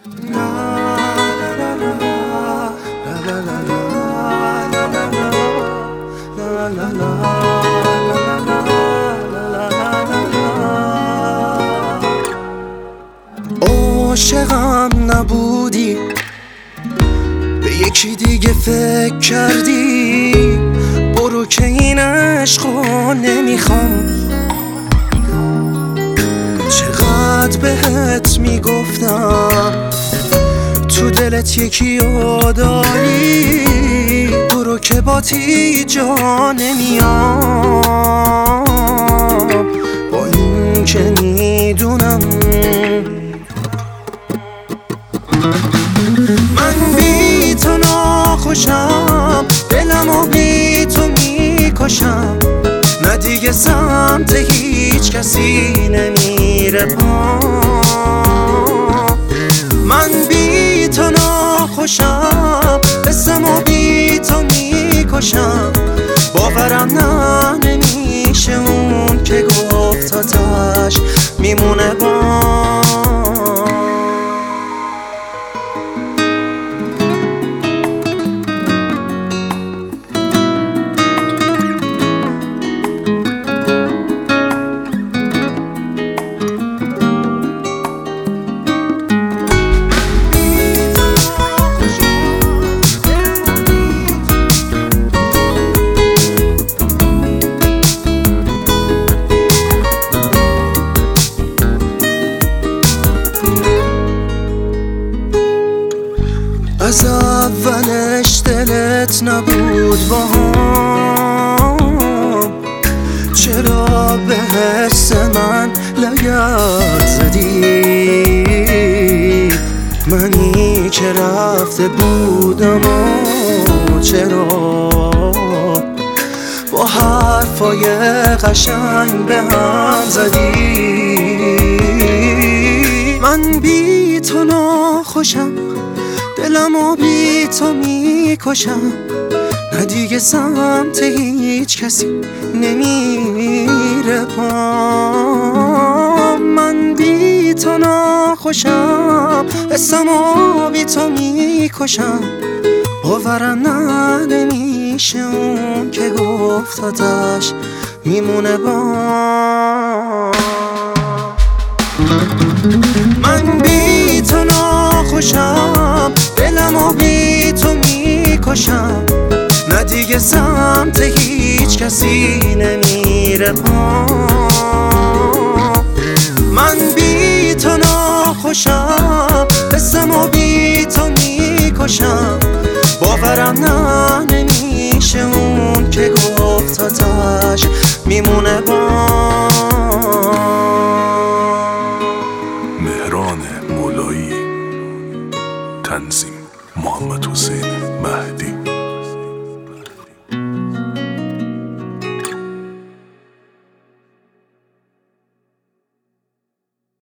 عاشقم نبودی، به یکی دیگه فکر کردی، برو که این عشقو نمیخوام. چقدر بهت میگفتم تو دلت یکی رو داری، برو که باتی جا نمیام. با این که میدونم من بی تو ناخوشم، دلمو بی تو میکشم، نه دیگه سمت هیچ کسی نمیره پام. من بی تو ناخوشم، قسمو بی تو میکشم، باورم نمیشه اون که گفت آتش میمونه بام. از اولش دلت نبود با هم، چرا به حس من لگد زدی؟ منی که رفته بودم و چرا با حرفای قشنگ به هم زدی؟ من بی تو ناخوشم، دلمو بی تو میکشم، نه دیگه سمت هیچ کسی نمیره پام. من بی تو ناخوشم، اسمو بی تو میکشم، باورم نمیشه اون که گفت آتش میمونه بام. من بی تو ناخوشم، دلمو بی تو میکشم، نه دیگه سمت هیچ کسی نمیره پام. من بی تو ناخوشم،